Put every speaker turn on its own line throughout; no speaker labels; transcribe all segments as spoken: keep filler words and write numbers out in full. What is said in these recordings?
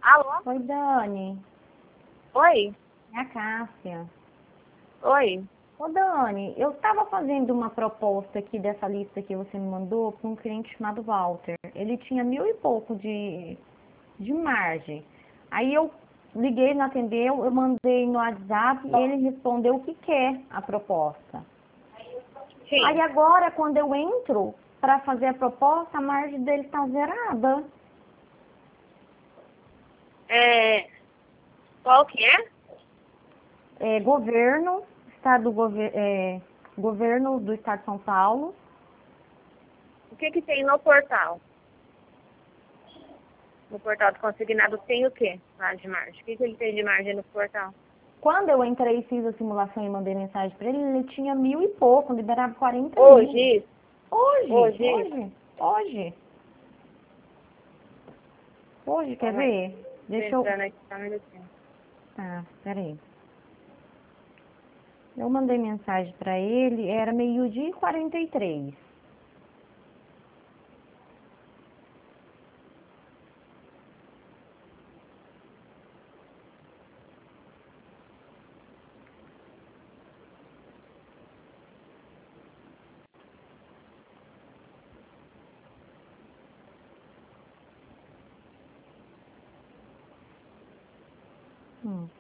Alô?
Oi, Dani.
Oi?
É a Cássia.
Oi?
Ô, Dani, eu estava fazendo uma proposta aqui dessa lista que você me mandou para um cliente chamado Walter. Ele tinha mil e pouco de, de margem. Aí eu liguei, não atendeu, eu mandei no WhatsApp e ele respondeu o que quer a proposta.
Sim.
Aí agora, quando eu entro para fazer a proposta, a margem dele está zerada.
É... Qual que é?
É, governo, estado do gover é, governo do estado de São Paulo.
O que que tem no portal? No portal do consignado tem o quê lá de margem? O que que ele tem de margem no portal?
Quando eu entrei e fiz a simulação e mandei mensagem para ele, ele tinha mil e pouco, liberava quarenta
Hoje,
mil.
isso?
Hoje,
Hoje,
hoje, hoje. Hoje, quer
Calma aí.
ver?
Tô
Deixa eu...
entrando aqui, tá um minutinho.
Tá, peraí. Eu mandei mensagem para ele, era meio-dia e quarenta e três. Hum.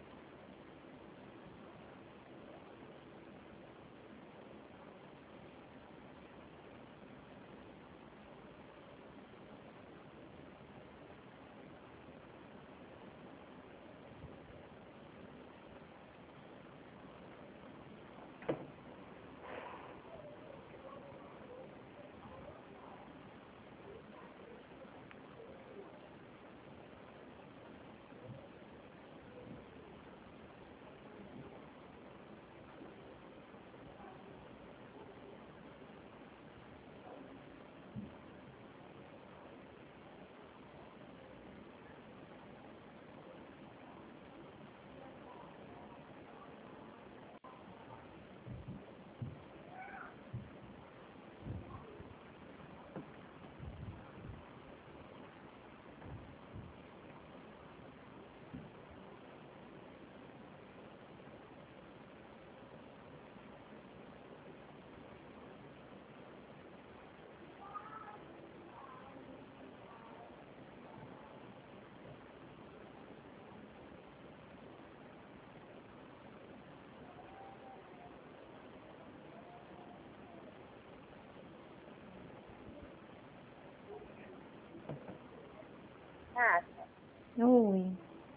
Ah,
Oi.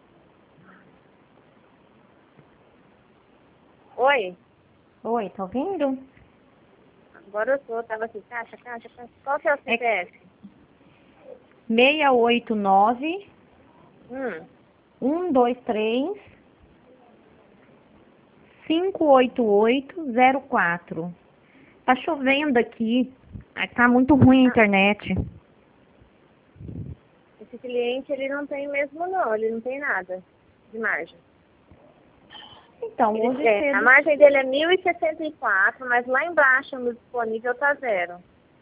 oi?
Oi, tá ouvindo?
Agora eu tô, tava aqui, caixa, caixa, caixa. Qual que é o C P F?
seis oito nove,
Hum,
um dois três, cinco oito oito zero quatro. Tá chovendo aqui. Ah, tá muito ruim a
ah,
internet.
esse cliente, ele não tem mesmo não, ele não tem nada de margem.
Então,
Ele,
hoje
é, a
cedo.
margem dele é mil e sessenta e quatro, mas lá embaixo no disponível tá zero.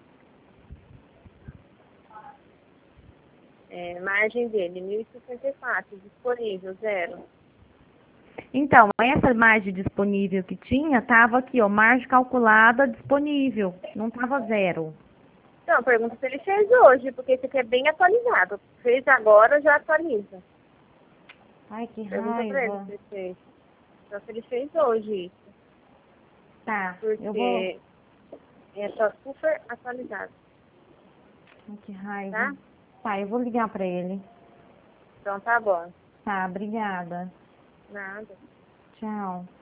É, margem dele, mil e sessenta e quatro, disponível, zero.
Então, essa margem disponível que tinha, tava aqui, ó, margem calculada disponível. Não tava zero.
Então, pergunta se ele fez hoje, porque esse aqui é bem atualizado. Fez agora, já atualiza.
Ai, que
Pergunta pra ele
raiva.
se ele fez. Só se ele fez hoje isso,
Tá, eu vou.
porque é só super atualizado,
Ai, que raiva.
tá?
Tá, eu vou ligar pra ele.
Então tá bom.
Tá, obrigada.
Nada.
Tchau.